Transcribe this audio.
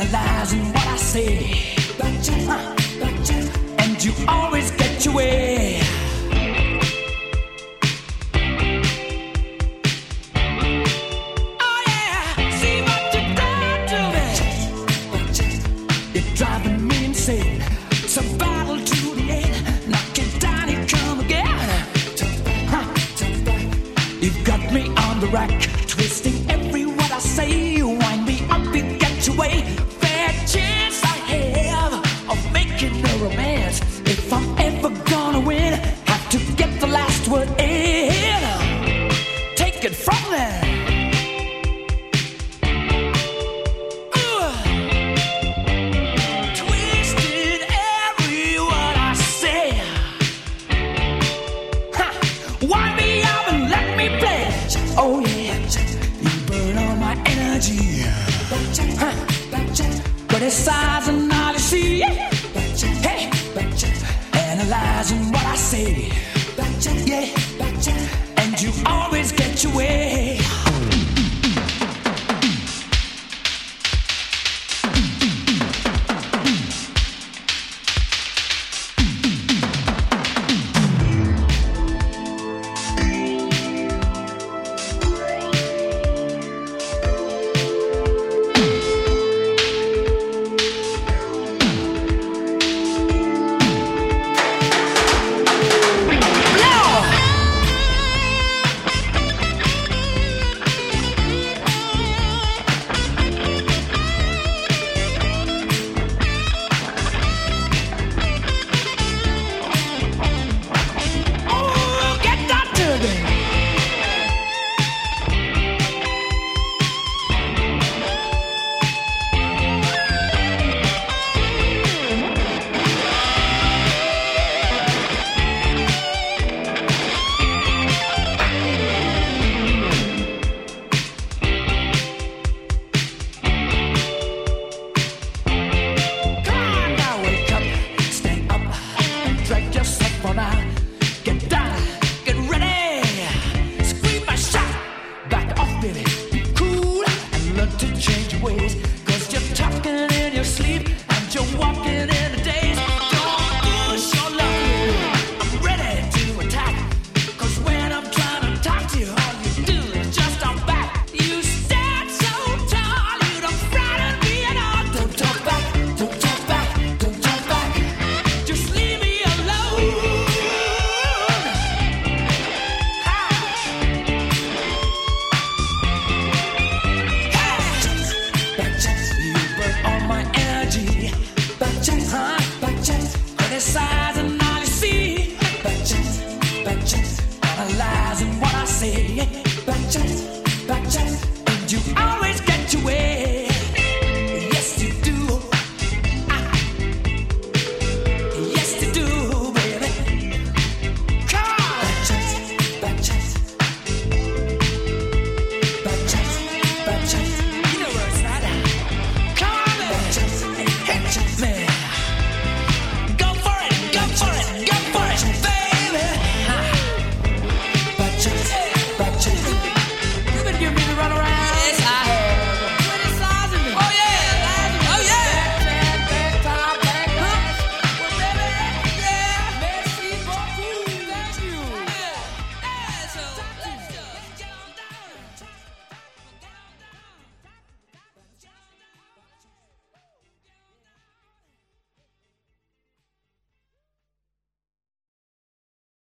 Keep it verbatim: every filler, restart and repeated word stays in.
analyzing what I say. Huh. And you always get your way. Oh yeah, see what you done to me. You're driving me insane. It's a battle to the end. Knock it down, you come again. Huh. You've got me on the rack, twisting every word I say. You wind me up, you get your way. Fair chance I have of making a romance. If I'm ever gonna win, have to get the last word in. Take it from there. Uh, twisting every word I say. Ha, wind me up and let me play. Oh yeah, you burn all my energy. Huh. Criticizing all you see. Hey, analyzing what I say. Yeah, and you always get your way. Change your ways, 'cause you're talking in your sleep.